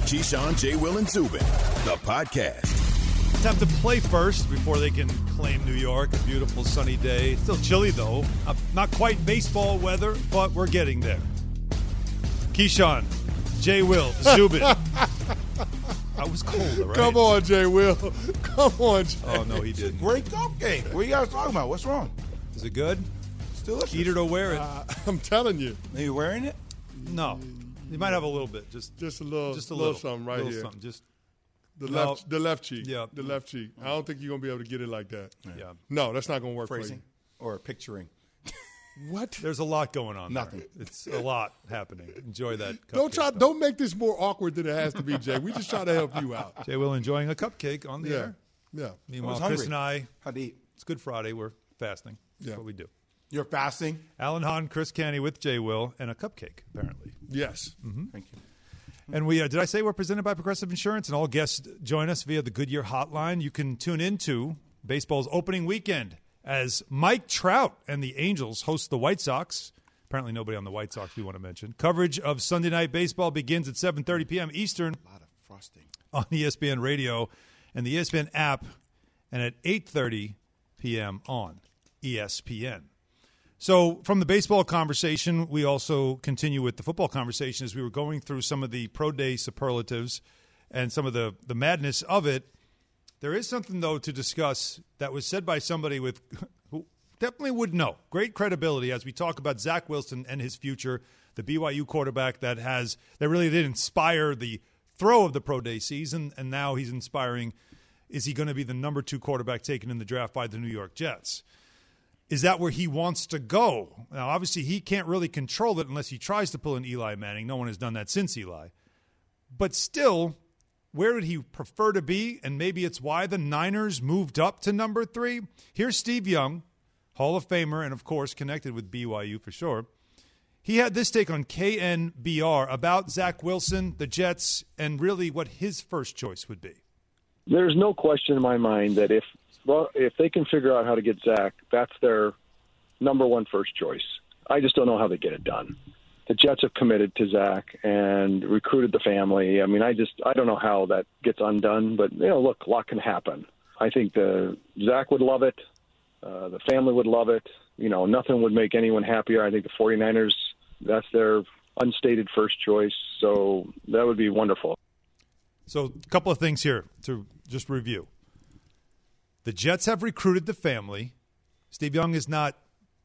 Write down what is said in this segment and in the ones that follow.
Keyshawn, J. Will, and Zubin, the podcast. Let's have to play first before they can claim New York. A beautiful sunny day. Still chilly, though. Not quite baseball weather, but we're getting there. Keyshawn, J. Will, Zubin. I was cold, right? Come on, Jay Will. Come on, Jay. Oh, no, he didn't. Great cupcake. What are you guys talking about? What's wrong? Is it good? It's delicious. Eat it or wear it. I'm telling you. Are you wearing it? No. You might have a little bit. Just a little something right little here. Something. Just the left cheek. Yeah. The left cheek. I don't think you're going to be able to get it like that. Yeah. No, that's not going to work Phrasing or picturing? What? There's a lot going on. Nothing. There. It's a lot happening. Enjoy that cupcake. Don't make this more awkward than it has to be, Jay. We just try to help you out. Jay Will enjoying a cupcake on the air. Yeah. Meanwhile, Chris and I, how'd to eat? It's Good Friday. We're fasting. That's Yeah. what we do. You're fasting? Alan Hahn, Chris Canny with Jay Will, and a cupcake, apparently. Yes. Mm-hmm. Thank you. And we did I say we're presented by Progressive Insurance? And all guests join us via the Goodyear hotline. You can tune into baseball's opening weekend as Mike Trout and the Angels host the White Sox. Apparently nobody on the White Sox we want to mention. Coverage of Sunday Night Baseball begins at 7:30 p.m. Eastern. A lot of frosting. On ESPN Radio and the ESPN app, and at 8:30 p.m. on ESPN. So from the baseball conversation, we also continue with the football conversation as we were going through some of the pro day superlatives and some of the madness of it. There is something, though, to discuss that was said by somebody with who definitely would know. Great credibility as we talk about Zach Wilson and his future, the BYU quarterback that really did inspire the throw of the pro day season, and now he's inspiring. Is he going to be the number 2 quarterback taken in the draft by the New York Jets? Is that where he wants to go? Now, obviously, he can't really control it unless he tries to pull an Eli Manning. No one has done that since Eli. But still, where would he prefer to be? And maybe it's why the Niners moved up to number 3. Here's Steve Young, Hall of Famer, and, of course, connected with BYU for sure. He had this take on KNBR about Zach Wilson, the Jets, and really what his first choice would be. There's no question in my mind that if they can figure out how to get Zach, that's their number 1 first choice. I just don't know how they get it done. The Jets have committed to Zach and recruited the family. I mean, I don't know how that gets undone, but look, a lot can happen. I think Zach would love it. The family would love it. Nothing would make anyone happier. I think the 49ers, that's their unstated first choice. So that would be wonderful. So a couple of things here to just review. The Jets have recruited the family. Steve Young is not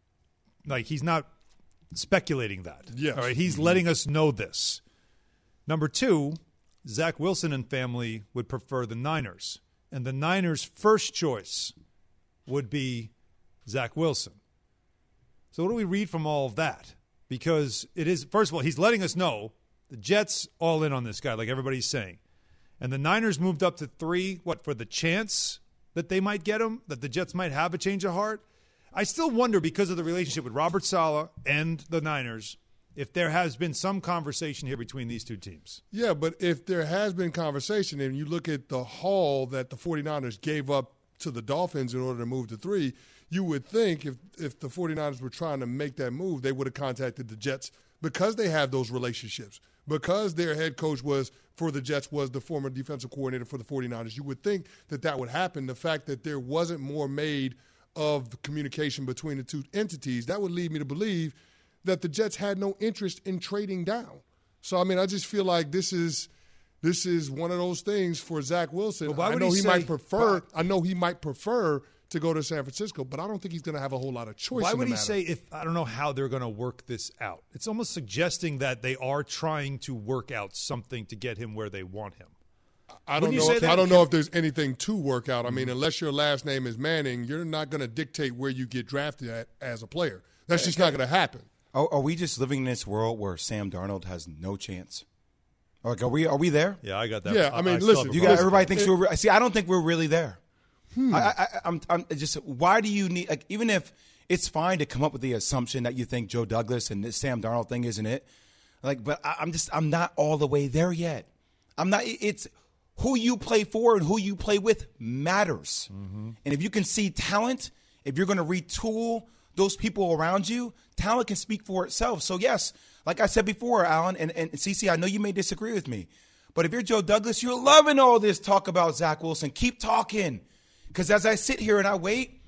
he's not speculating that. Yes. All right. He's letting us know this. Number 2, Zach Wilson and family would prefer the Niners. And the Niners' first choice would be Zach Wilson. So what do we read from all of that? Because it is, first of all, he's letting us know the Jets all in on this guy, like everybody's saying. And the Niners moved up to 3, for the chance that they might get him, that the Jets might have a change of heart? I still wonder, because of the relationship with Robert Saleh and the Niners, if there has been some conversation here between these two teams. Yeah, but if there has been conversation, and you look at the haul that the 49ers gave up to the Dolphins in order to move to 3, you would think if the 49ers were trying to make that move, they would have contacted the Jets because they have those relationships. Because their head coach for the Jets was the former defensive coordinator for the 49ers, you would think that would happen. The fact that there wasn't more made of the communication between the two entities, that would lead me to believe that the Jets had no interest in trading down. So, I mean, I just feel like this is one of those things for Zach Wilson. I know he might prefer to go to San Francisco, but I don't think he's going to have a whole lot of choice. Why would he say, I don't know how they're going to work this out? It's almost suggesting that they are trying to work out something to get him where they want him. I don't know if there's anything to work out. I mean, unless your last name is Manning, you're not going to dictate where you get drafted at as a player. That's just not going to happen. Are we just living in this world where Sam Darnold has no chance? Like, are we there? Yeah, I got that. Yeah, I mean, listen. Everybody thinks we're. See, I don't think we're really there. I'm just. Why do you need? Like, even if it's fine to come up with the assumption that you think Joe Douglas and this Sam Darnold thing isn't it, like, but I'm not all the way there yet. I'm not. It's who you play for and who you play with matters. Mm-hmm. And if you can see talent, if you're going to retool those people around you, talent can speak for itself. So, yes, like I said before, Alan and CC, I know you may disagree with me, But if you're Joe Douglas, you're loving all this talk about Zach Wilson. Keep talking. Because as I sit here and I wait,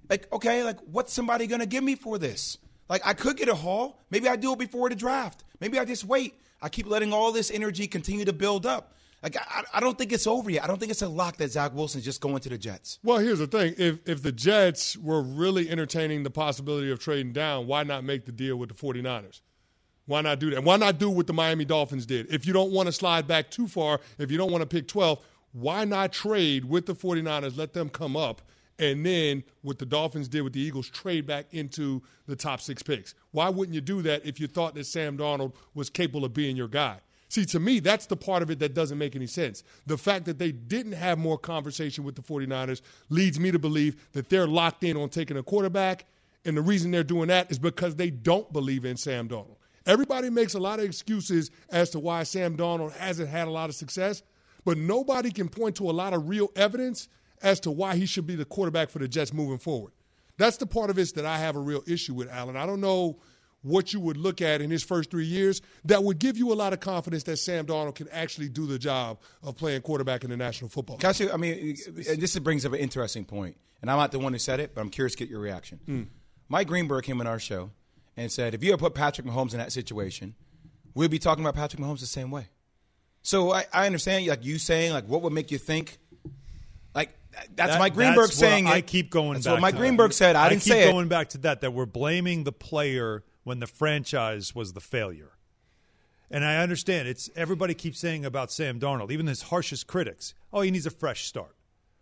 what's somebody going to give me for this? Like, I could get a haul. Maybe I do it before the draft. Maybe I just wait. I keep letting all this energy continue to build up. Like, I don't think it's over yet. I don't think it's a lock that Zach Wilson's just going to the Jets. Well, here's the thing. If the Jets were really entertaining the possibility of trading down, why not make the deal with the 49ers? Why not do that? Why not do what the Miami Dolphins did? If you don't want to slide back too far, if you don't want to pick 12, why not trade with the 49ers, let them come up, and then what the Dolphins did with the Eagles, trade back into the top 6 picks? Why wouldn't you do that if you thought that Sam Darnold was capable of being your guy? See, to me, that's the part of it that doesn't make any sense. The fact that they didn't have more conversation with the 49ers leads me to believe that they're locked in on taking a quarterback, and the reason they're doing that is because they don't believe in Sam Darnold. Everybody makes a lot of excuses as to why Sam Darnold hasn't had a lot of success, but nobody can point to a lot of real evidence as to why he should be the quarterback for the Jets moving forward. That's the part of it that I have a real issue with, Alan. I don't know what you would look at in his first 3 years that would give you a lot of confidence that Sam Darnold can actually do the job of playing quarterback in the National Football League. I mean, this brings up an interesting point, and I'm not the one who said it, but I'm curious to get your reaction. Mike Greenberg came on our show and said, if you had put Patrick Mahomes in that situation, we'd be talking about Patrick Mahomes the same way. So I understand, like you saying, like what would make you think, like that's Mike Greenberg saying it. I keep going back. That's what Mike to Greenberg said. I didn't say it. I keep going back to that we're blaming the player when the franchise was the failure. And I understand everybody keeps saying about Sam Darnold, even his harshest critics, oh, he needs a fresh start.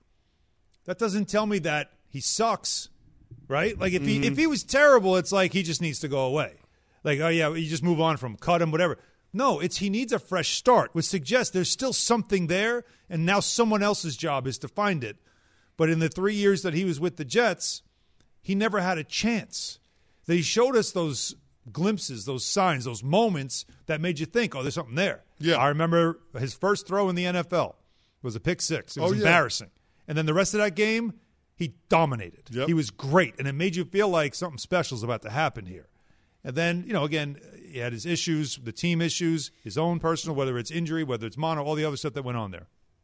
That doesn't tell me that he sucks, right? Like if he was terrible, it's like he just needs to go away. Like, oh yeah, you just move on from him, cut him, whatever. No, he needs a fresh start, which suggests there's still something there, and now someone else's job is to find it. But in the 3 years that he was with the Jets, he never had a chance. He showed us those glimpses, those signs, those moments that made you think, oh, there's something there. Yeah. I remember his first throw in the NFL was a pick six. It was embarrassing. And then the rest of that game, he dominated. Yep. He was great, and it made you feel like something special is about to happen here. And then, again, he had his issues, the team issues, his own personal, whether it's injury, whether it's mono, all the other stuff that went on there.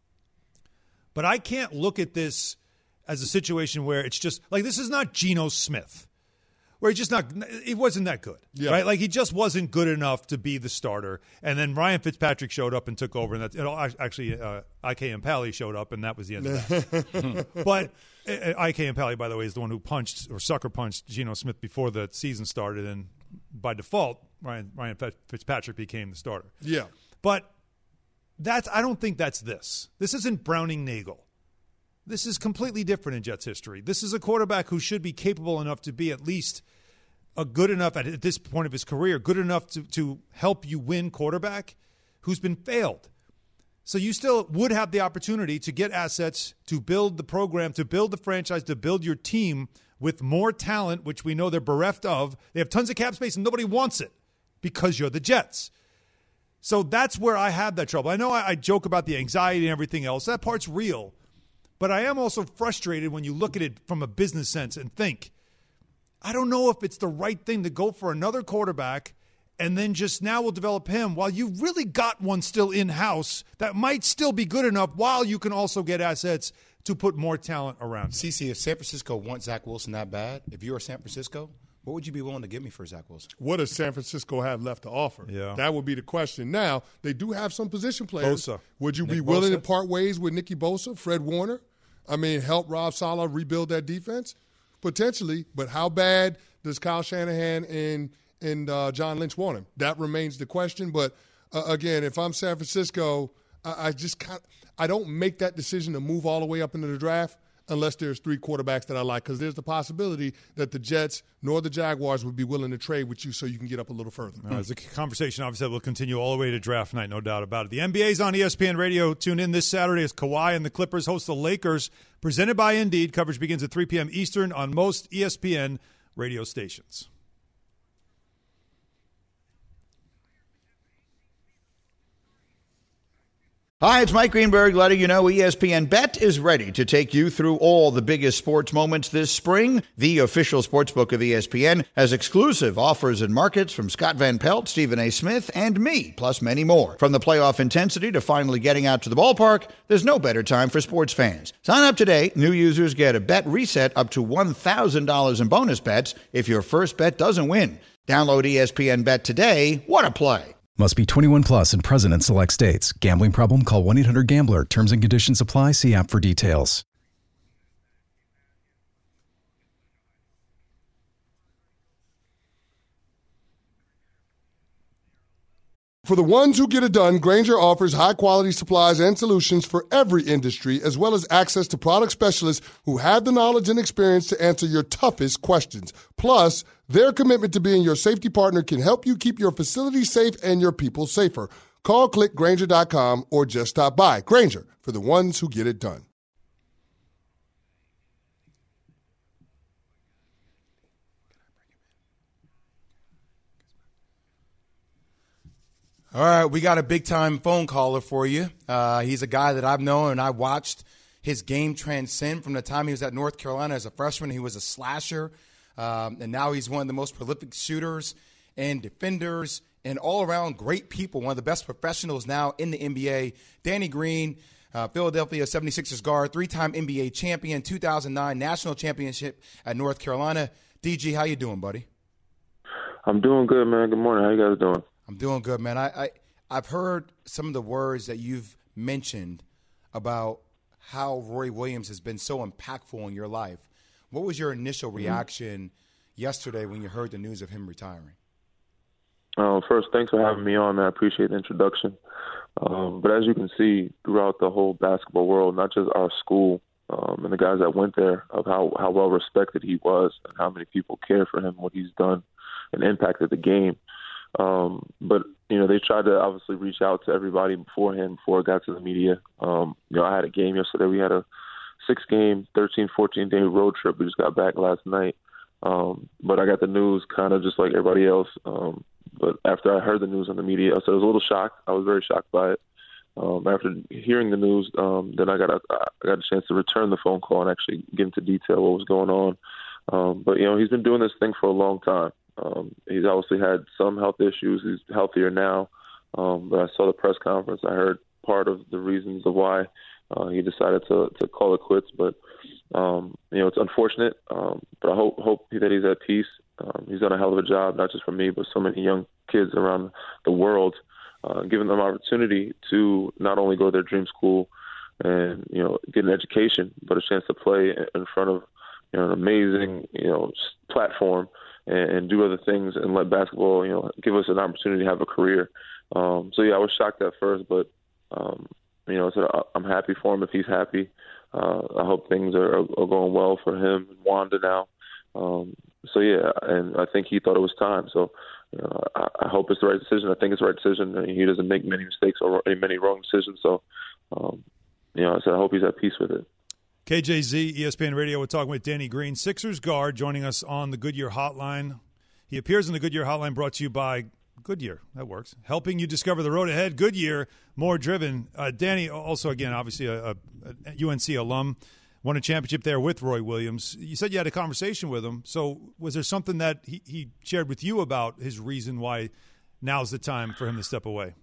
But I can't look at this as a situation where it's just like, this is not Geno Smith, where he wasn't that good, right? Like he just wasn't good enough to be the starter. And then Ryan Fitzpatrick showed up and took over, and actually IK Enemkpali showed up, and that was the end of that. But IK Enemkpali, by the way, is the one who punched or sucker punched Geno Smith before the season started, and by default, Ryan Fitzpatrick became the starter. Yeah. But I don't think that's this. This isn't Browning Nagel. This is completely different in Jets history. This is a quarterback who should be capable enough to be at least a good enough, at this point of his career, good enough to help you win quarterback who's been failed. So you still would have the opportunity to get assets, to build the program, to build the franchise, to build your team with more talent, which we know they're bereft of. They have tons of cap space and nobody wants it because you're the Jets. So that's where I have that trouble. I know I joke about the anxiety and everything else. That part's real. But I am also frustrated when you look at it from a business sense and think, I don't know if it's the right thing to go for another quarterback and then just now we'll develop him while you really got one still in-house that might still be good enough while you can also get assets to put more talent around. CC, if San Francisco wants Zach Wilson that bad, if you're San Francisco, what would you be willing to give me for Zach Wilson? What does San Francisco have left to offer? Yeah. That would be the question. Now, they do have some position players. Bosa. Would you Nick be willing Bosa? to part ways with Nicky Bosa, Fred Warner? I mean, help Rob Saleh rebuild that defense? Potentially, but how bad does Kyle Shanahan and John Lynch want him? That remains the question. But, again, if I'm San Francisco, I don't make that decision to move all the way up into the draft unless there's 3 quarterbacks that I like, because there's the possibility that the Jets nor the Jaguars would be willing to trade with you so you can get up a little further. It's a conversation, obviously, that will continue all the way to draft night, no doubt about it. The NBA's on ESPN Radio. Tune in this Saturday as Kawhi and the Clippers host the Lakers, presented by Indeed. Coverage begins at 3 p.m. Eastern on most ESPN radio stations. Hi, it's Mike Greenberg letting you know ESPN Bet is ready to take you through all the biggest sports moments this spring. The official sportsbook of ESPN has exclusive offers and markets from Scott Van Pelt, Stephen A. Smith, and me, plus many more. From the playoff intensity to finally getting out to the ballpark, there's no better time for sports fans. Sign up today. New users get a bet reset up to $1,000 in bonus bets if your first bet doesn't win. Download ESPN Bet today. What a play. Must be 21 plus and present in select states. Gambling problem? Call 1-800-GAMBLER. Terms and conditions apply. See app for details. For the ones who get it done, Grainger offers high-quality supplies and solutions for every industry, as well as access to product specialists who have the knowledge and experience to answer your toughest questions. Plus, their commitment to being your safety partner can help you keep your facility safe and your people safer. Call, click Grainger.com, or just stop by. Grainger, for the ones who get it done. All right, we got a big-time phone caller for you. He's a guy that I've known, and I watched his game transcend from the time he was at North Carolina as a freshman. He was a slasher, and now he's one of the most prolific shooters and defenders and all-around great people, one of the best professionals now in the NBA. Danny Green, Philadelphia 76ers guard, three-time NBA champion, 2009 national championship at North Carolina. DG, how you doing, buddy? I'm doing good, man. Good morning. How you guys doing? I'm doing good, man. I've heard some of the words that you've mentioned about how Roy Williams has been so impactful in your life. What was your initial reaction yesterday when you heard the news of him retiring? First, thanks for having me on, man. I appreciate the introduction. But as you can see throughout the whole basketball world, not just our school and the guys that went there, of how well respected he was and how many people care for him, what he's done and impacted the game. But, you know, they tried to obviously reach out to everybody beforehand before it got to the media. You know, I had a game yesterday. We had a 6-game, 13, 14-day road trip. We just got back last night. But I got the news kind of just like everybody else. But after I heard the news on the media, so I was a little shocked. I was very shocked by it. After hearing the news, then I got a chance to return the phone call and actually get into detail what was going on. But, you know, he's been doing this thing for a long time. He's obviously had some health issues. He's healthier now. But I saw the press conference. I heard part of the reasons of why he decided to call it quits. But, you know, it's unfortunate. But I hope that he's at peace. He's done a hell of a job, not just for me, but so many young kids around the world, giving them opportunity to not only go to their dream school and, you know, get an education, but a chance to play in front of, you know, an amazing, you know, platform and do other things and let basketball, you know, give us an opportunity to have a career. So, yeah, I was shocked at first, but, you know, so I'm happy for him if he's happy. I hope things are going well for him and Wanda now. So, yeah, and I think he thought it was time. So, you know, I hope it's the right decision. I think it's the right decision. And he doesn't make many mistakes or many wrong decisions. So, you know, I hope he's at peace with it. KJZ, ESPN Radio, we're talking with Danny Green, Sixers guard, joining us on the Goodyear Hotline. He appears in the Goodyear Hotline brought to you by Goodyear. That works. Helping you discover the road ahead. Goodyear, more driven. Danny, also, again, obviously a UNC alum, won a championship there with Roy Williams. You said you had a conversation with him. So was there something that he shared with you about his reason why now's the time for him to step away?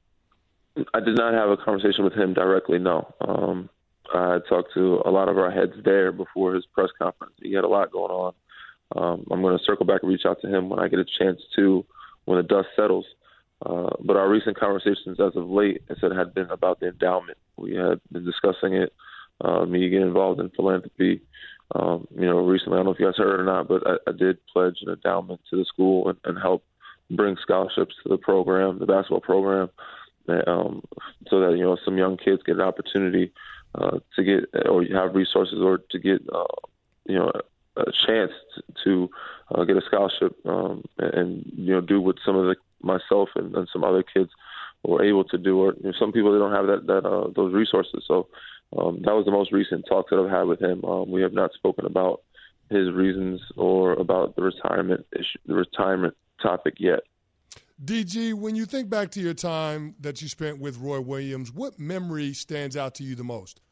I did not have a conversation with him directly, no. I talked to a lot of our heads there before his press conference. He had a lot going on. I'm going to circle back and reach out to him when I get a chance to, when the dust settles. But our recent conversations as of late, I said, had been about the endowment. We had been discussing it, me getting involved in philanthropy. You know, recently, I don't know if you guys heard or not, but I did pledge an endowment to the school and help bring scholarships to the program, the basketball program, so that, you know, some young kids get an opportunity to get or have resources or to get, you know, a chance to get a scholarship and, you know, do what some of myself and some other kids were able to do. Or, you know, some people, they don't have those resources. So that was the most recent talks that I've had with him. We have not spoken about his reasons or about the retirement topic yet. DG, when you think back to your time that you spent with Roy Williams, what memory stands out to you the most?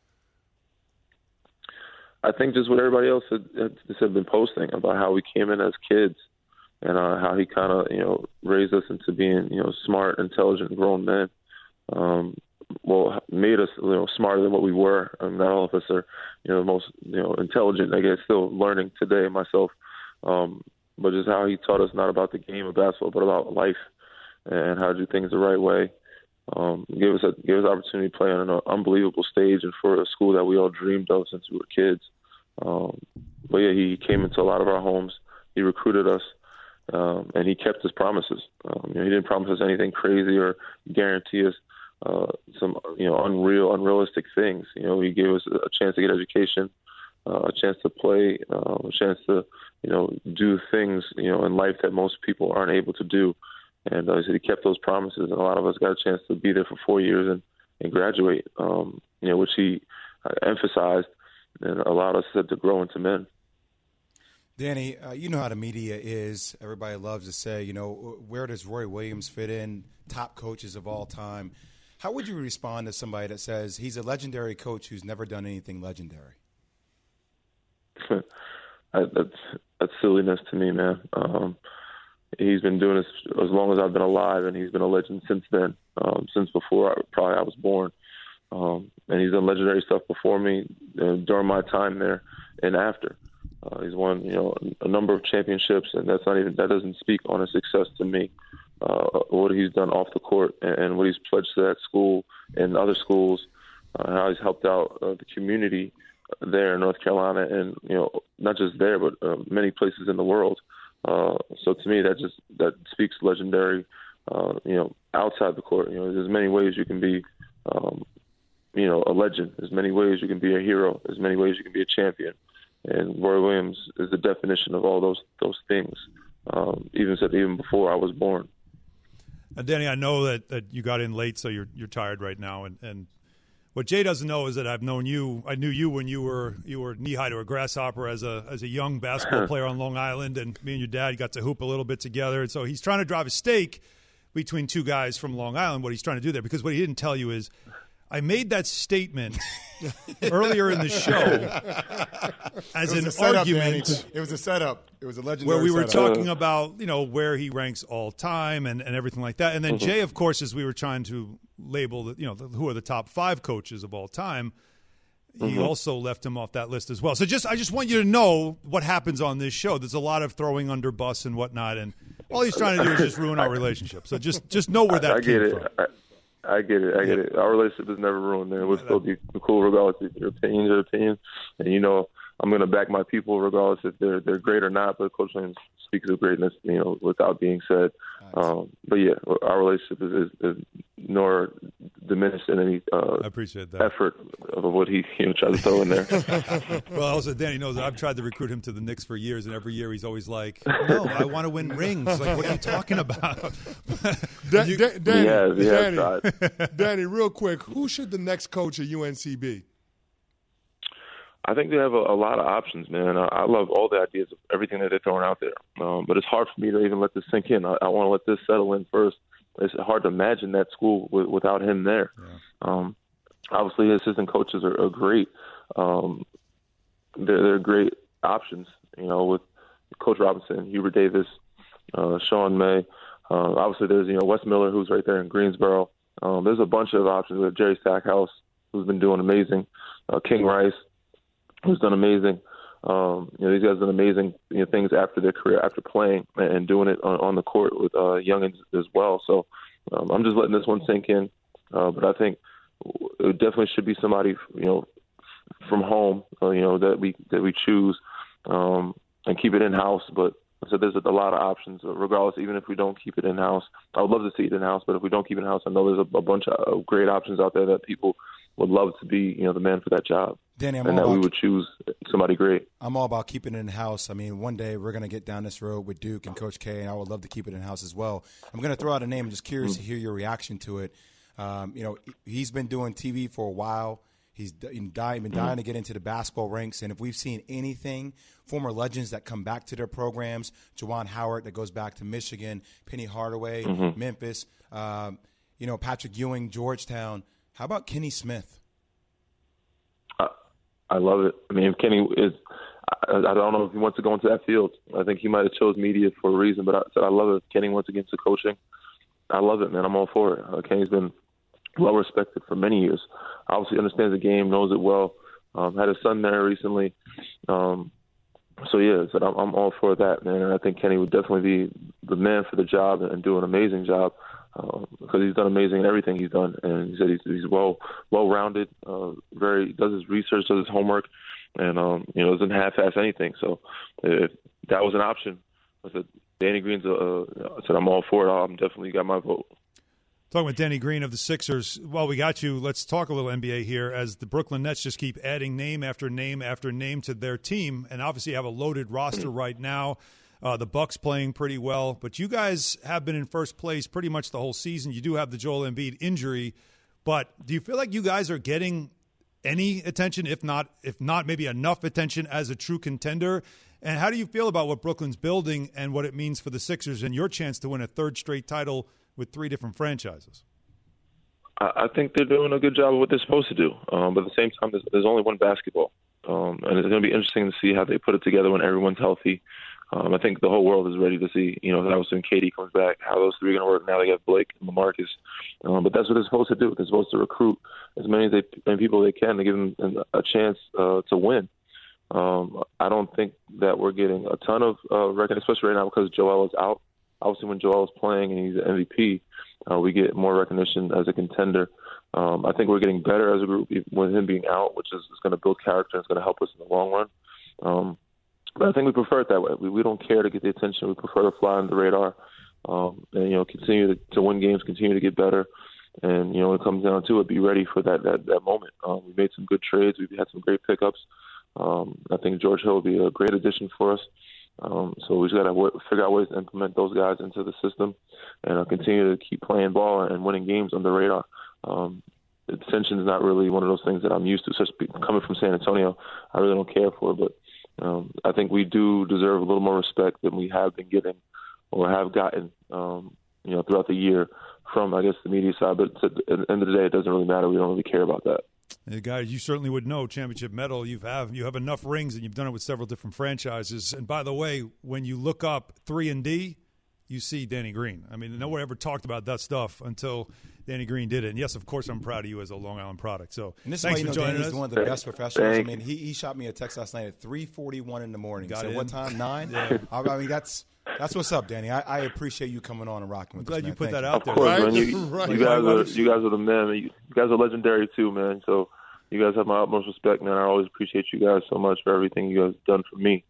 I think just what everybody else had been posting about how we came in as kids and how he kind of, raised us into being, smart, intelligent, grown men. Made us, smarter than what we were. Not all of us are, most, intelligent. I guess still learning today myself. But just how he taught us not about the game of basketball, but about life and how to do things the right way. Gave us opportunity to play on an unbelievable stage and for a school that we all dreamed of since we were kids. But yeah, he came into a lot of our homes. He recruited us, and he kept his promises. He didn't promise us anything crazy or guarantee us some unrealistic things. He gave us a chance to get education, a chance to play, a chance to do things in life that most people aren't able to do. And he said he kept those promises, and a lot of us got a chance to be there for 4 years and graduate, which he emphasized and allowed us to grow into men. Danny, you know how the media is. Everybody loves to say, where does Roy Williams fit in? Top coaches of all time. How would you respond to somebody that says he's a legendary coach who's never done anything legendary? That's silliness to me, man. He's been doing this as long as I've been alive, and he's been a legend since then, since before I was born. And he's done legendary stuff before me, during my time there and after. He's won, a number of championships, and that doesn't speak on his success to me. What he's done off the court and what he's pledged to that school and other schools, how he's helped out the community there in North Carolina, and not just there, but many places in the world. So to me, that speaks legendary. Outside the court, there's many ways you can be, a legend. There's many ways you can be a hero. There's many ways you can be a champion. And Roy Williams is the definition of all those things. Even before I was born. Danny, I know that you got in late, so you're tired right now. And what Jay doesn't know is that I've known you. I knew you when you were knee high to a grasshopper as a young basketball player on Long Island, and me and your dad got to hoop a little bit together. And so he's trying to drive a stake between two guys from Long Island. What he's trying to do there, because what he didn't tell you is, I made that statement earlier in the show as an argument. Danny. It was a setup. It was a legendary where we were setup. talking about where he ranks all time and everything like that. And then Jay, of course, as we were trying to label who are the top 5 coaches of all time, he also left him off that list as well. So I just want you to know what happens on this show. There's a lot of throwing under bus and whatnot, and all he's trying to do is just ruin our relationship. So just know where that came from. I get it. Our relationship is never ruined, man. We'll still be cool regardless if your opinion's your opinion. And, I'm going to back my people regardless if they're great or not. But Coach Williams speaks of greatness, without being said. But, yeah, our relationship is nor diminished in any I appreciate that effort of what he tried to throw in there. Well, also, Danny knows that I've tried to recruit him to the Knicks for years, and every year he's always like, no, I want to win rings. Like, what are you talking about? Danny, real quick, who should the next coach at UNC be? I think they have a lot of options, man. I love all the ideas of everything that they're throwing out there. But it's hard for me to even let this sink in. I want to let this settle in first. It's hard to imagine that school without him there. Yeah. Obviously, assistant coaches are great. They're great options, with Coach Robinson, Hubert Davis, Sean May. Obviously, there's, Wes Miller, who's right there in Greensboro. There's a bunch of options. We have Jerry Stackhouse, who's been doing amazing. King Rice, who's done amazing. These guys have done amazing things after their career, after playing and doing it on the court with youngins as well. So I'm just letting this one sink in. But I think it definitely should be somebody, from home, that we choose and keep it in-house. But so there's a lot of options, regardless, even if we don't keep it in-house. I would love to see it in-house, but if we don't keep it in-house, I know there's a bunch of great options out there that people would love to be, the man for that job. Danny, we would choose somebody great. I'm all about keeping it in-house. I mean, one day we're going to get down this road with Duke and Coach K, and I would love to keep it in-house as well. I'm going to throw out a name. I'm just curious to hear your reaction to it. He's been doing TV for a while. He's been dying to get into the basketball ranks. And if we've seen anything, former legends that come back to their programs, Juwan Howard that goes back to Michigan, Penny Hardaway, Memphis, Patrick Ewing, Georgetown. How about Kenny Smith? I love it. I mean, if Kenny is – I don't know if he wants to go into that field. I think he might have chose media for a reason, but I love it. Kenny wants to get into coaching. I love it, man. I'm all for it. Kenny's been well respected for many years. Obviously understands the game, knows it well. Had a son there recently. I'm all for that, man. And I think Kenny would definitely be the man for the job and do an amazing job because he's done amazing in everything he's done. And he said he's well-rounded, does his research, does his homework, and doesn't half-ass anything. So if that was an option, I said Danny Green's I said I'm all for it. I'm definitely got my vote. Talking with Danny Green of the Sixers. While we got you, let's talk a little NBA here as the Brooklyn Nets just keep adding name after name after name to their team and obviously have a loaded roster right now. The Bucks playing pretty well, but you guys have been in first place pretty much the whole season. You do have the Joel Embiid injury, but do you feel like you guys are getting any attention, if not maybe enough attention as a true contender? And how do you feel about what Brooklyn's building and what it means for the Sixers and your chance to win a third straight title with 3 different franchises? I think they're doing a good job of what they're supposed to do. But at the same time, there's only one basketball. And it's going to be interesting to see how they put it together when everyone's healthy. I think the whole world is ready to see, how soon KD comes back, how those three are going to work. Now they got Blake and LaMarcus. But that's what they're supposed to do. They're supposed to recruit as many people they can to give them a chance to win. I don't think that we're getting a ton of recognition, especially right now because Joel is out. Obviously, when Joel is playing and he's an MVP, we get more recognition as a contender. I think we're getting better as a group with him being out, which is going to build character and it's going to help us in the long run. But I think we prefer it that way. We don't care to get the attention. We prefer to fly under the radar and continue to win games, continue to get better. And, when it comes down to it, be ready for that moment. We made some good trades. We've had some great pickups. I think George Hill will be a great addition for us. So we just got to figure out ways to implement those guys into the system and continue to keep playing ball and winning games on the radar. Attention is not really one of those things that I'm used to, especially coming from San Antonio. I really don't care for it, but I think we do deserve a little more respect than we have been getting or have gotten, throughout the year from, I guess, the media side. But at the end of the day, it doesn't really matter. We don't really care about that. The guy you certainly would know, championship medal. You have enough rings, and you've done it with several different franchises. And by the way, when you look up 3-and-D, you see Danny Green. I mean, no one ever talked about that stuff until Danny Green did it. And yes, of course, I'm proud of you as a Long Island product. So and this thanks is why for joining Danny's us. One of the best professionals. I mean, he shot me a text last night at 3:41 in the morning. So what time? 9. Yeah. I mean, that's what's up, Danny. I appreciate you coming on and rocking with us. Glad you put Thank that out there. Of course, Right? man. You guys are the man. You guys are legendary too, man. So you guys have my utmost respect, man. I always appreciate you guys so much for everything you guys have done for me.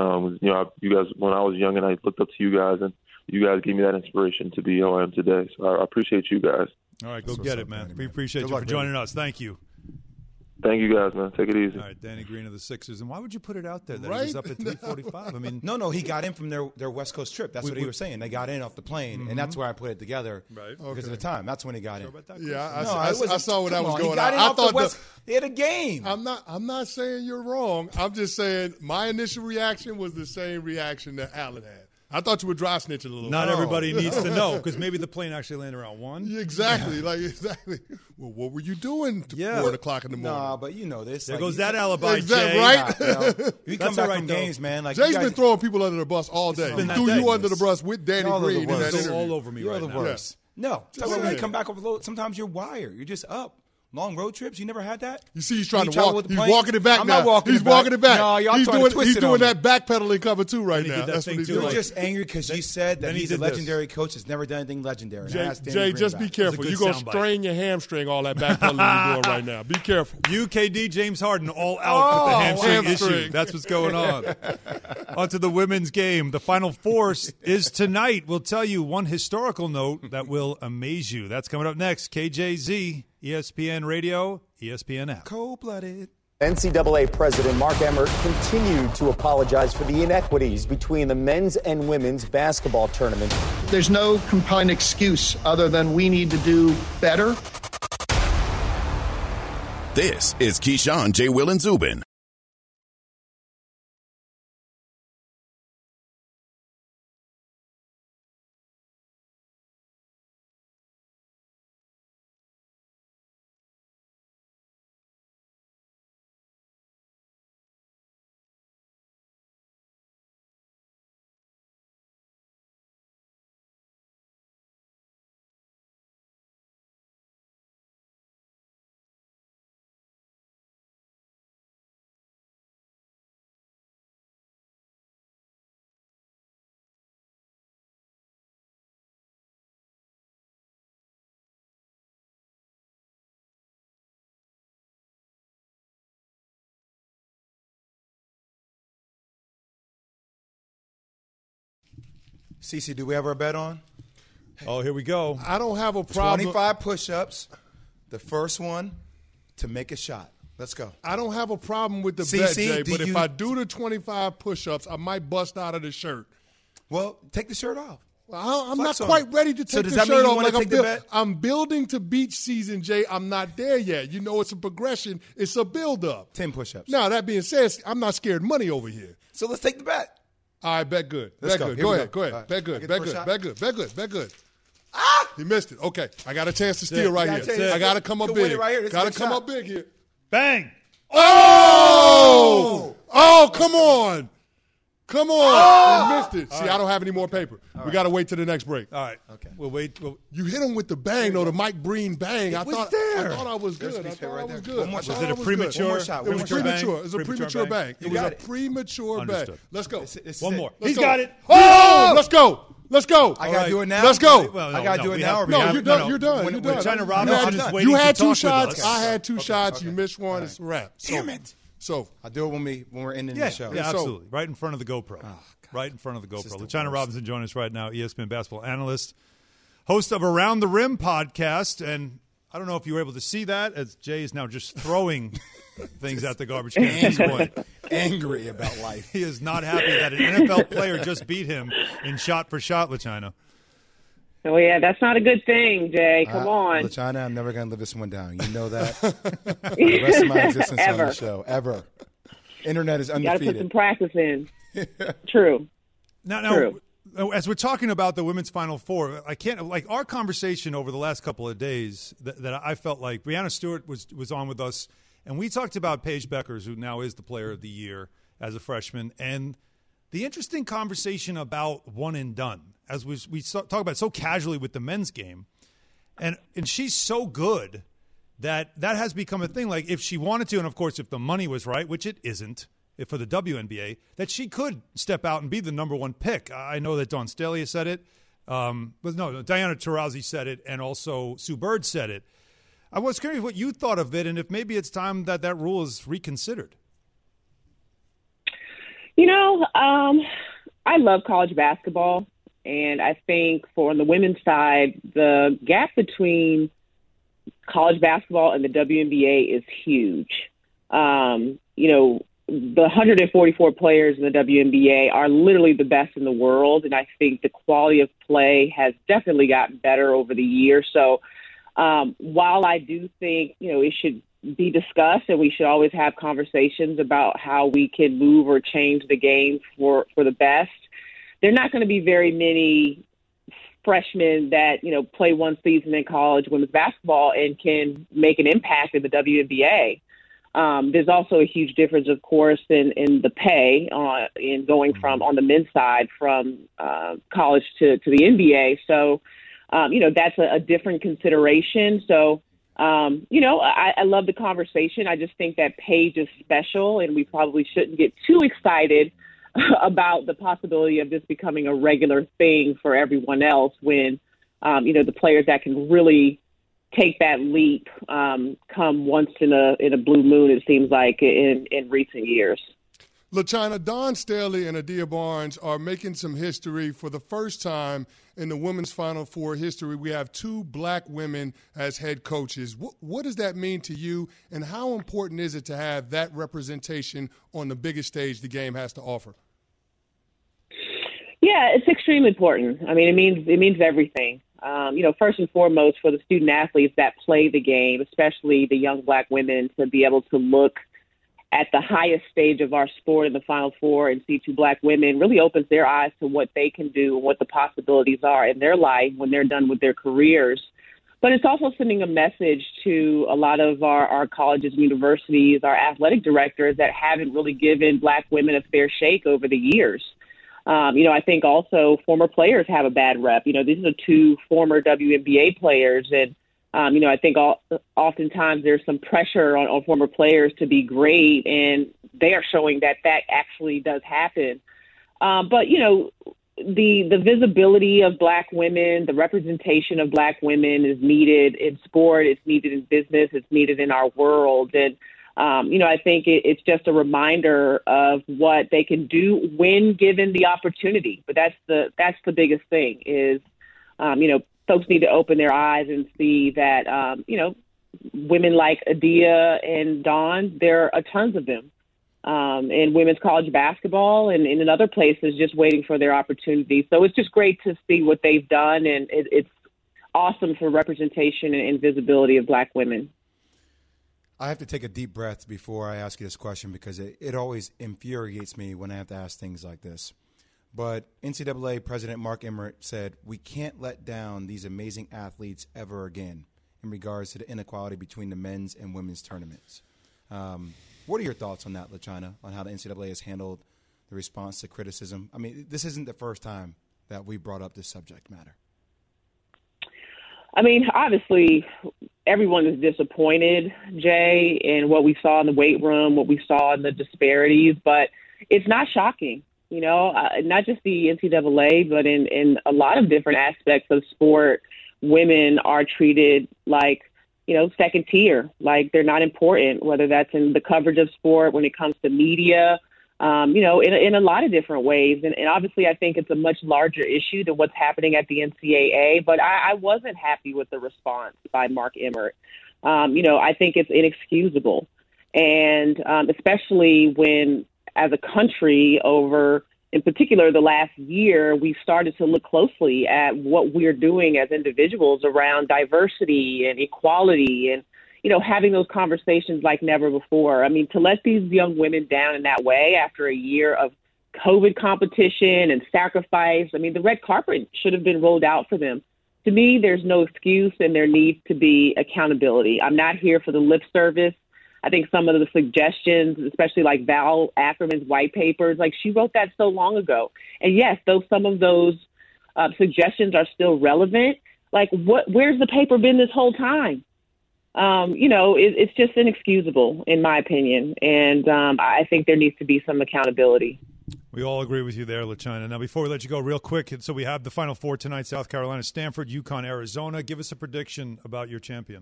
You guys, when I was young and I looked up to you guys, and you guys gave me that inspiration to be who I am today. So I appreciate you guys. All right, go get it, man. Danny, We appreciate you for joining us. Thank you. Thank you guys, man. Take it easy. All right, Danny Green of the Sixers. And why would you put it out there that he Right? was up at 3:45? I mean, No, he got in from their West Coast trip. That's what he was saying. They got in off the plane, and that's where I put it together because of the time. That's when he got in. about that, Yeah, Chris? I saw where that was He going. got in I off the thought West. They had a game. I'm not saying you're wrong. I'm just saying my initial reaction was the same reaction that Allen had. I thought you were dry snitching a little. Not everybody needs to know because maybe the plane actually landed around 1. Yeah, exactly. Well, what were you doing at 4 o'clock in the morning? Nah, but you know this. There like, goes that alibi, Exactly, Jay. right? You That's come back all right, from though. games, man. Like Jay's you guys, been throwing people under the bus all day. been He that threw day. you under the bus with Danny Y'all are the Green in that worst. It's interview. all over me You're right the now. worst. No, Just when saying. you come back over. Sometimes you're wired. You're just up. Long road trips. You never had that. You see, he's trying You to travel walk. with the He's plane? walking it back I'm now. not walking He's it back. walking it back. No, y'all he's trying to doing, twist he's it doing on me. that backpedaling cover 2 right he now. did that That's thing what he's too, doing. You're like- just angry because he said that then he he's a did this. legendary coach that's never done anything legendary. Jay, Ask Danny Jay Green just about be it. careful. good You're going to soundbite. strain your hamstring all that backpedaling you're doing right now. Be careful. UKD James Harden all out with the hamstring issue. That's what's going on. On to the women's game. The Final Four is tonight. We'll tell you one historical note that will amaze you. That's coming up next. KJZ, ESPN Radio, ESPN app. Cold-blooded. NCAA President Mark Emmert continued to apologize for the inequities between the men's and women's basketball tournaments. There's no compelling excuse other than we need to do better. This is Keyshawn, J. Will, and Zubin. Cece, do we have our bet on? Oh, here we go. I don't have a problem. 25 push-ups, the first one to make a shot. Let's go. I don't have a problem with the CC, bet, Jay, but if you- I do the 25 push-ups, I might bust out of the shirt. Well, take the shirt off. Well, I'm Flex not on quite it. ready to So take does the that mean shirt you off. wanna Like take the bet? I'm building to beach season, Jay. I'm not there yet. You know, it's a progression. It's a build-up. 10 push-ups. Now, that being said, I'm not scared of money over here. So let's take the bet. All right, bet good. Let's Bet go. good. Here Go we ahead. go. Go ahead. All right. Bet I good. get the Bet first good. shot? Bet good. Bet good. Bet good. Ah! He missed it. Okay. I got a chance to steal Yeah, right you here. got a chance. I got to come up Could win big. it right here. This is a Got to big come shot. up big here. Bang. Oh! Oh, come on. Come on. He missed it. See, I don't have any more paper. We got to wait till the next break. All right. Okay. We'll wait. You hit him with the bang, though, the Mike Breen bang. I was thought there. I was There's good. a I piece of thought right I was there. good. One more I shot. thought Was it I a was premature? good. One more shot. It was Premature bang? premature. It was a premature bang. It You was got a it. premature bang. Understood. Let's go. This is One it. more. Let's He's go. got it. Oh, let's go. Let's go. I got to do it now? Let's go. Well, I got to do it we now. have- or we No, have- you're done. no. You're done. When- You're when done. China You Robinson had- is waiting You to had talk two with shots. us. I had two shots. Okay. You missed one. It's a wrap. Damn it. So I'll do it when we're ending Yeah, the show. yeah, So- absolutely. Right in front of the GoPro. Right in front of the This is GoPro. the LaChina worst. Robinson joining us right now, ESPN basketball analyst, host of Around the Rim podcast. And I don't know if you were able to see that, as Jay is now just throwing things at the garbage can at this point. Angry about life. He is not happy that an NFL player just beat him in shot for shot, LaChina. Oh, yeah, that's not a good thing, Jay. Come on. LaChina, I'm never going to live this one down. You know that. For the rest of my existence on the Ever. show. Ever. Internet is Got to put some undefeated. practice in. True. Now, True. as we're talking about the women's Final Four, I can't like our conversation over the last couple of days that I felt like Breanna Stewart was on with us, and we talked about Paige Beckers, who now is the Player of the Year as a freshman, and the interesting conversation about one and done, as we talk about so casually with the men's game, and she's so good that has become a thing. Like if she wanted to, and of course if the money was right, which it isn't. For the WNBA, that she could step out and be the number one pick. I know that Dawn Staley said it, but no, Diana Taurasi said it, and also Sue Bird said it. I was curious what you thought of it, and if maybe it's time that rule is reconsidered. You know, I love college basketball, and I think for on the women's side, the gap between college basketball and the WNBA is huge. You know, the 144 players in the WNBA are literally the best in the world, and I think the quality of play has definitely gotten better over the years. So while I do think, you know, it should be discussed and we should always have conversations about how we can move or change the game for the best, there are not going to be very many freshmen that, you know, play one season in college women's basketball and can make an impact in the WNBA. There's also a huge difference, of course, in the pay in going from on the men's side from college to the NBA. So, you know, that's a different consideration. So, you know, I love the conversation. I just think that Paige is special, and we probably shouldn't get too excited about the possibility of this becoming a regular thing for everyone else when, you know, the players that can really take that leap come once in a blue moon, it seems like, in recent years. LaChina, Dawn Staley and Adia Barnes are making some history for the first time in the women's Final Four history. We have two black women as head coaches. What does that mean to you, and how important is it to have that representation on the biggest stage the game has to offer? Yeah, it's extremely important. I mean, it means everything. First and foremost for the student athletes that play the game, especially the young Black women, to be able to look at the highest stage of our sport in the Final Four and see two Black women really opens their eyes to what they can do and what the possibilities are in their life when they're done with their careers. But it's also sending a message to a lot of our colleges and universities, our athletic directors that haven't really given Black women a fair shake over the years. I think also former players have a bad rep. These are two former WNBA players, and I think oftentimes there's some pressure on former players to be great, and they are showing that actually does happen. But the visibility of Black women, the representation of Black women is needed in sport, it's needed in business, it's needed in our world. And, I think it's just a reminder of what they can do when given the opportunity. But that's the biggest thing is, folks need to open their eyes and see that, women like Adia and Dawn, there are tons of them in women's college basketball and in other places just waiting for their opportunity. So it's just great to see what they've done, and it's awesome for representation and visibility of Black women. I have to take a deep breath before I ask you this question because it always infuriates me when I have to ask things like this. But NCAA President Mark Emmert said, we can't let down these amazing athletes ever again in regards to the inequality between the men's and women's tournaments. What are your thoughts on that, LaChina, on how the NCAA has handled the response to criticism? I mean, this isn't the first time that we brought up this subject matter. I mean, obviously, everyone is disappointed, Jay, in what we saw in the weight room, what we saw in the disparities, but it's not shocking. Not just the NCAA, but in a lot of different aspects of sport, women are treated like, second tier, like they're not important, whether that's in the coverage of sport, when it comes to media, in a lot of different ways. And obviously, I think it's a much larger issue than what's happening at the NCAA, but I wasn't happy with the response by Mark Emmert. I think it's inexcusable. And especially when, as a country, over, in particular, the last year, we started to look closely at what we're doing as individuals around diversity and equality and, having those conversations like never before. I mean, to let these young women down in that way after a year of COVID competition and sacrifice, I mean, the red carpet should have been rolled out for them. To me, there's no excuse, and there needs to be accountability. I'm not here for the lip service. I think some of the suggestions, especially like Val Ackerman's white papers, like she wrote that so long ago. And yes, some of those suggestions are still relevant. Like, where's the paper been this whole time? It's just inexcusable, in my opinion. And I think there needs to be some accountability. We all agree with you there, LaChina. Now, before we let you go, real quick, so we have the Final Four tonight: South Carolina, Stanford, UConn, Arizona. Give us a prediction about your champion.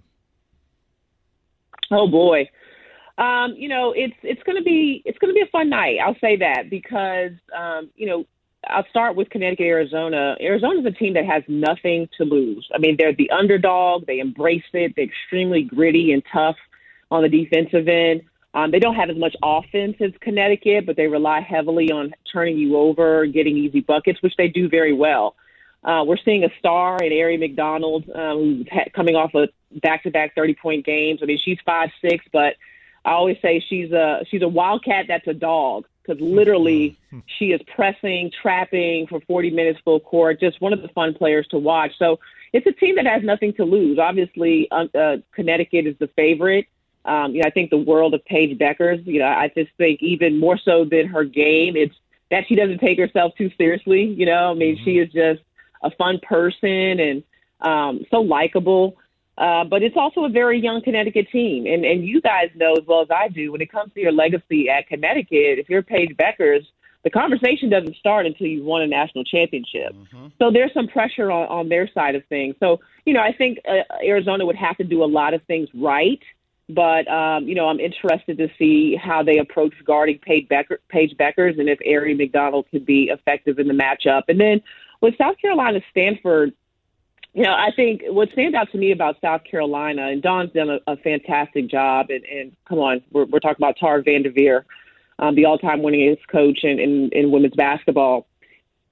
Oh boy. It's going to be a fun night. I'll say that because, I'll start with Connecticut, Arizona. Arizona's a team that has nothing to lose. I mean, they're the underdog. They embrace it. They're extremely gritty and tough on the defensive end. They don't have as much offense as Connecticut, but they rely heavily on turning you over, getting easy buckets, which they do very well. We're seeing a star in Aari McDonald, who's coming off a back-to-back 30-point games. I mean, she's 5'6", but I always say she's a wildcat that's a dog, because literally she is pressing, trapping for 40 minutes full court, just one of the fun players to watch. So it's a team that has nothing to lose. Obviously, Connecticut is the favorite. I think the world of Paige Beckers, I just think even more so than her game, it's that she doesn't take herself too seriously. She is just a fun person and so likable. But it's also a very young Connecticut team. And you guys know as well as I do, when it comes to your legacy at Connecticut, if you're Paige Beckers, the conversation doesn't start until you've won a national championship. So there's some pressure on their side of things. So, I think Arizona would have to do a lot of things right. But, I'm interested to see how they approach guarding Paige Beckers and if Aari McDonald could be effective in the matchup. And then with South Carolina, Stanford, I think what stands out to me about South Carolina, and Dawn's done a fantastic job, and come on, we're talking about Tara VanDerveer, the all-time winningest coach in women's basketball.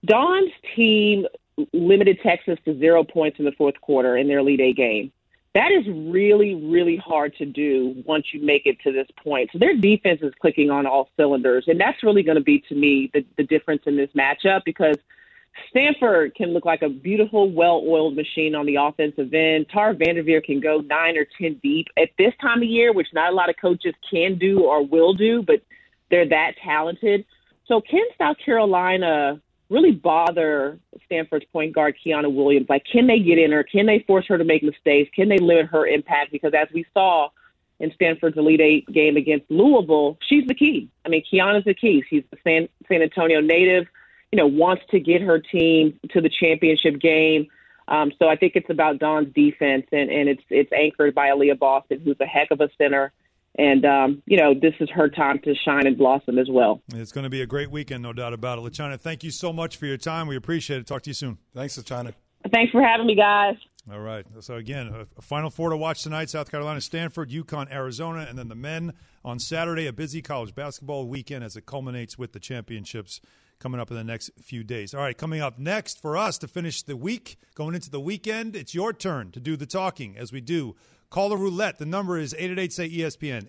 Dawn's team limited Texas to 0 points in the fourth quarter in their Elite Eight game. That is really, really hard to do once you make it to this point. So their defense is clicking on all cylinders, and that's really going to be, to me, the difference in this matchup, because Stanford can look like a beautiful, well-oiled machine on the offensive end. Tar Vanderveer can go 9 or 10 deep at this time of year, which not a lot of coaches can do or will do, but they're that talented. So can South Carolina really bother Stanford's point guard, Kiana Williams? Like, can they get in her? Can they force her to make mistakes? Can they limit her impact? Because as we saw in Stanford's Elite Eight game against Louisville, she's the key. I mean, Kiana's the key. She's the San Antonio native, wants to get her team to the championship game. So I think it's about Dawn's defense, and it's anchored by Aaliyah Boston, who's a heck of a center. And, this is her time to shine and blossom as well. It's going to be a great weekend, no doubt about it. LaChina, thank you so much for your time. We appreciate it. Talk to you soon. Thanks, LaChina. Thanks for having me, guys. All right. So, again, a Final Four to watch tonight, South Carolina, Stanford, UConn, Arizona, and then the men on Saturday, a busy college basketball weekend as it culminates with the championships coming up in the next few days. All right, coming up next for us to finish the week, going into the weekend, it's your turn to do the talking as we do. Call the roulette. The number is 888-SAY-ESPN,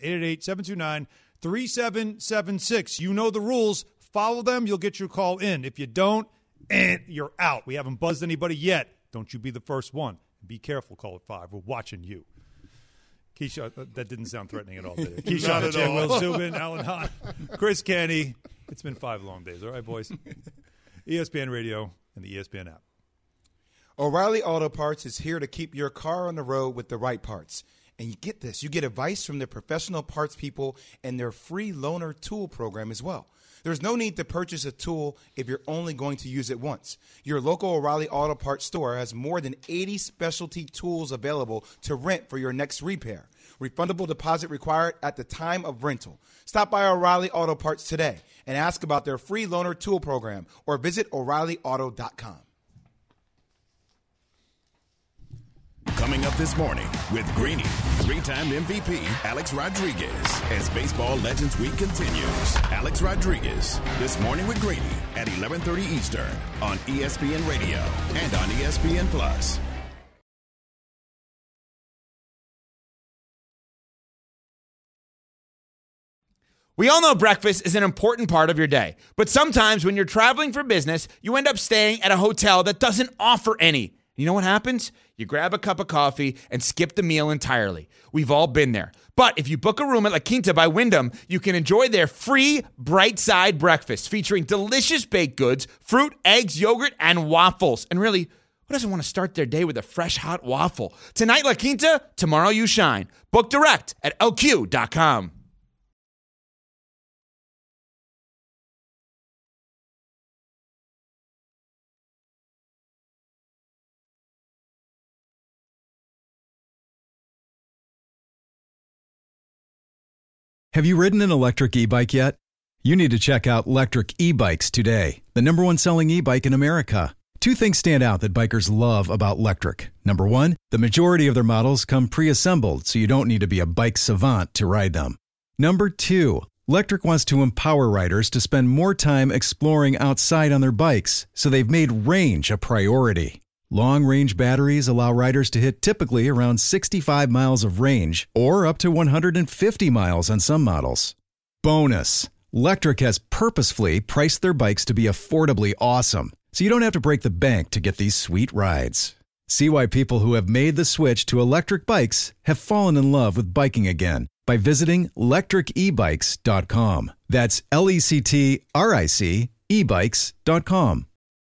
888-729-3776. You know the rules. Follow them. You'll get your call in. If you don't, you're out. We haven't buzzed anybody yet. Don't you be the first one. Be careful, call it 5. We're watching you. Keyshawn, that didn't sound threatening at all, did it? Keyshawn, Jay Will Zubin, Alan Hahn, Chris Canty. It's been 5 long days. All right, boys. ESPN Radio and the ESPN app. O'Reilly Auto Parts is here to keep your car on the road with the right parts. And you get this. You get advice from their professional parts people and their free loaner tool program as well. There's no need to purchase a tool if you're only going to use it once. Your local O'Reilly Auto Parts store has more than 80 specialty tools available to rent for your next repair. Refundable deposit required at the time of rental. Stop by O'Reilly Auto Parts today and ask about their free loaner tool program or visit O'ReillyAuto.com. Coming up this morning with Greeny, 3-time MVP Alex Rodriguez, as Baseball Legends Week continues. Alex Rodriguez, This Morning with Greeny at 11:30 Eastern on ESPN Radio and on ESPN Plus. We all know breakfast is an important part of your day, but sometimes when you're traveling for business, you end up staying at a hotel that doesn't offer any. You know what happens? You grab a cup of coffee and skip the meal entirely. We've all been there. But if you book a room at La Quinta by Wyndham, you can enjoy their free Bright Side breakfast featuring delicious baked goods, fruit, eggs, yogurt, and waffles. And really, who doesn't want to start their day with a fresh, hot waffle? Tonight, La Quinta, tomorrow you shine. Book direct at LQ.com. Have you ridden an electric e-bike yet? You need to check out Lectric E-Bikes today, the #1 selling e-bike in America. 2 things stand out that bikers love about Lectric. Number 1, the majority of their models come pre-assembled, so you don't need to be a bike savant to ride them. Number 2, Lectric wants to empower riders to spend more time exploring outside on their bikes, so they've made range a priority. Long-range batteries allow riders to hit typically around 65 miles of range or up to 150 miles on some models. Bonus, Lectric has purposefully priced their bikes to be affordably awesome, so you don't have to break the bank to get these sweet rides. See why people who have made the switch to electric bikes have fallen in love with biking again by visiting lectricebikes.com. That's LECTRIC ebikes.com.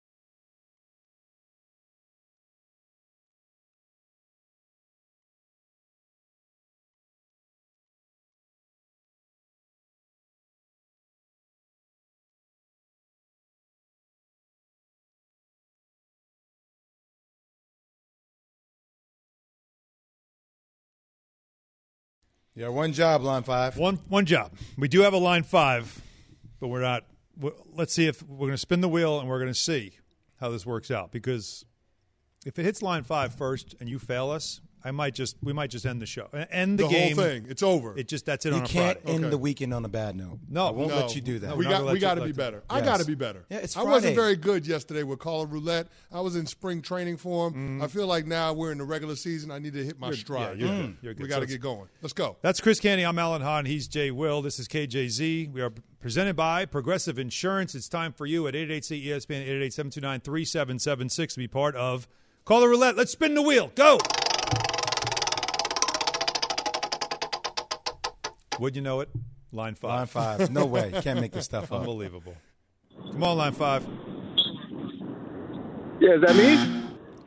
Yeah, one job, Line 5. One job. We do have a Line 5, but we're not. Let's see if we're going to spin the wheel and we're going to see how this works out. Because if it hits Line 5 first and you fail us, we might just end the show. End the game. whole thing. It's over. That's it on a can't Friday. end the weekend on a bad note. No. I won't let you do that. No, we got to be better. I got to be better. Yeah, it's I Friday. wasn't very good yesterday with Caller Roulette. I was in spring training form. I feel like now we're in the regular season. I need to hit my stride. You're good. You're good. We got to get going. Let's go. That's Chris Canty. I'm Alan Hahn. He's Jay Will. This is KJZ. We are presented by Progressive Insurance. It's time for you at 888-ESPN, 888-729-3776 to be part of Caller Roulette. Let's spin the wheel. Go. Would you know it? Line 5. Line 5. No way. Can't make this stuff up. Unbelievable. Come on, Line 5. Yeah, is that me?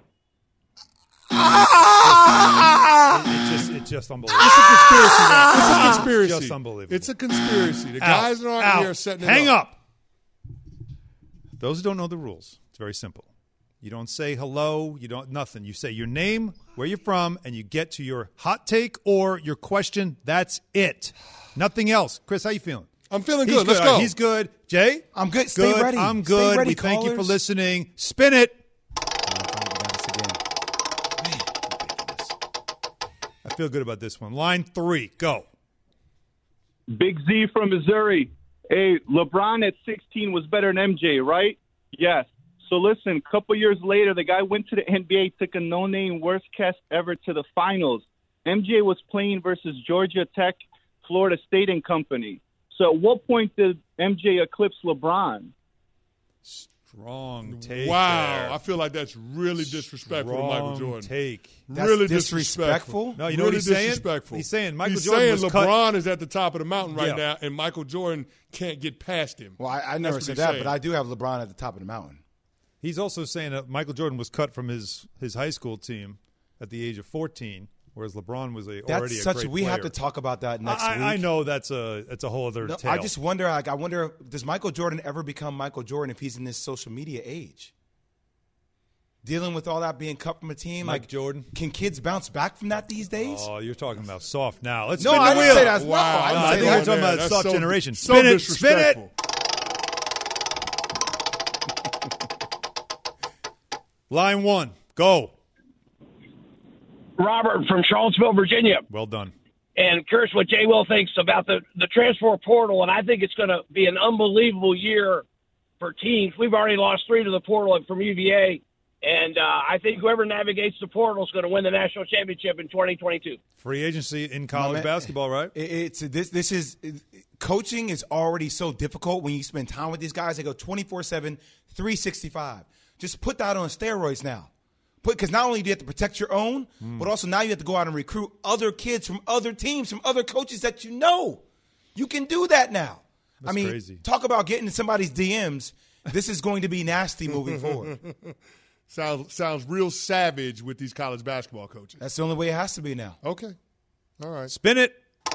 It's just unbelievable. It's a conspiracy. It's a conspiracy. Just unbelievable. It's a conspiracy. The guys that aren't here are setting it up. Hang up. Those who don't know the rules, it's very simple. You don't say hello. You don't nothing. You say your name, where you're from, and you get to your hot take or your question. That's it. Nothing else. Chris, how you feeling? I'm feeling good. Let's go. All right, he's good. Jay? I'm good. Stay ready. I'm Stay good. ready, We thank you for callers. listening. Spin it. I feel good about this one. Line 3, go. Big Z from Missouri. Hey, LeBron at 16 was better than MJ, right? Yes. So listen, a couple years later, the guy went to the NBA, took a no-name worst cast ever to the finals. MJ was playing versus Georgia Tech, Florida State and company. So at what point did MJ eclipse LeBron? Strong take. Wow. there. I feel like that's really disrespectful to Michael Jordan. Take. Really That's disrespectful? No, you know really what he's saying? disrespectful. He's saying Michael He's Jordan saying was LeBron is at the top of the mountain right Yeah. now, and Michael Jordan can't get past him. Well, I That's never what said he's that, saying. but I do have LeBron at the top of the mountain. He's also saying that Michael Jordan was cut from his high school team at the age of 14, whereas LeBron was already a great We have player. to talk about that next week. I know that's a whole other No, tale. I just wonder. I wonder, does Michael Jordan ever become Michael Jordan if he's in this social media age? Dealing with all that being cut from a team, Mike Jordan. Can kids bounce back from that these days? Oh, you're talking about soft now. Let's No, spin the I didn't wheel. say that. No, Wow. I didn't I say think that. you're talking about That's soft so- generation. so Spin it. disrespectful. Line 1, go. Robert from Charlottesville, Virginia. Well done. And curious what Jay Will thinks about the transfer portal, and I think it's going to be an unbelievable year for teams. We've already lost 3 to the portal from UVA, and I think whoever navigates the portal is going to win the national championship in 2022. Free agency in college basketball, right? This is coaching is already so difficult when you spend time with these guys. They go 24/7, 365. Just put that on steroids now. Because not only do you have to protect your own, but also now you have to go out and recruit other kids from other teams, from other coaches that you know. You can do that now. That's crazy. Talk about getting in somebody's DMs. This is going to be nasty moving forward. Sounds real savage with these college basketball coaches. That's the only way it has to be now. Okay. All right. Spin it.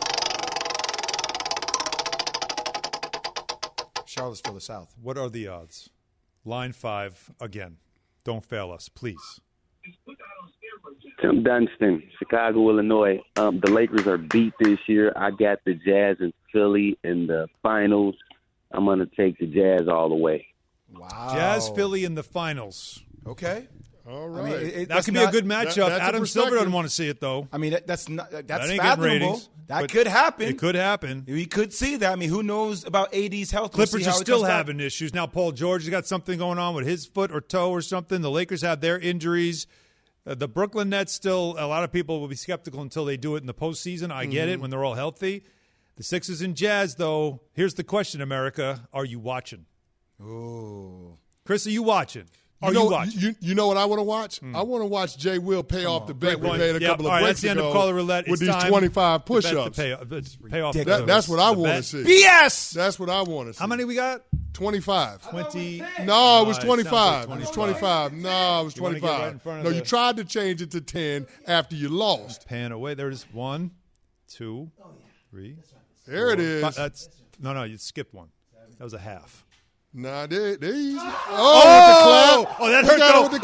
Charlottesville, the South. What are the odds? Line 5 again. Don't fail us, please. Tim Dunstan, Chicago, Illinois. The Lakers are beat this year. I got the Jazz and Philly in the finals. I'm going to take the Jazz all the way. Wow. Jazz, Philly in the finals. Okay. All right. That could be a good matchup. Adam Silver doesn't want to see it, though. I mean, that's That ain't getting fathomable. ratings, That but could happen. It could happen. We could see that. I mean, who knows about AD's health? We'll see Clippers how are it still comes back. having issues. Now, Paul George has got something going on with his foot or toe or something. The Lakers have their injuries. The Brooklyn Nets still, a lot of people will be skeptical until they do it in the postseason. I get it when they're all healthy. The Sixers and Jazz, though, here's the question, America. Are you watching? Ooh. Chris, are you watching? You know what I want to watch? I want to watch Jay Will pay off the bet we made a couple of All right, breaks that's the end ago of Caller Roulette. with It's these time 25 to bet push-ups. to pay off. That's what I the want to bet. see. BS! That's what I want to see. How many we got? 25. 20. No, it was It sounds 25. like It was 25. No, it was You wanna get right in 25. front of No, the- you tried to change it to 10 after you lost. Pan away. There's 1, 2, 3. There it 4, is. 5. That's no. You skipped one. That was a half. Nah, they're easy. Oh, with the clap. Oh, that We hurt, got it though. with the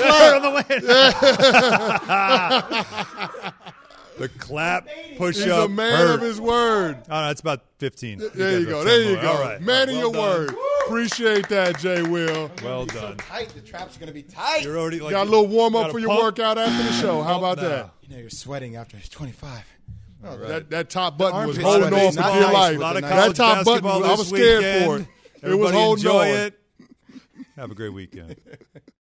That clap. hurt on the The clap, push He's up. a man hurt. of his word. Oh, no, that's about 15. There you go. There you go. All right. Man of your done. word. Appreciate that, Jay Will. Well done. Tight. The traps are going to be tight. You're already Got a little warm up got a for your pump? workout after the show. How about that? You know, you're sweating after 25. Oh, that top button was armpit holding sweat on is for not dear nice life. with A lot of the That college top button, basketball I was this scared weekend. for it. It was Everybody holding enjoy on. it. Have a great weekend.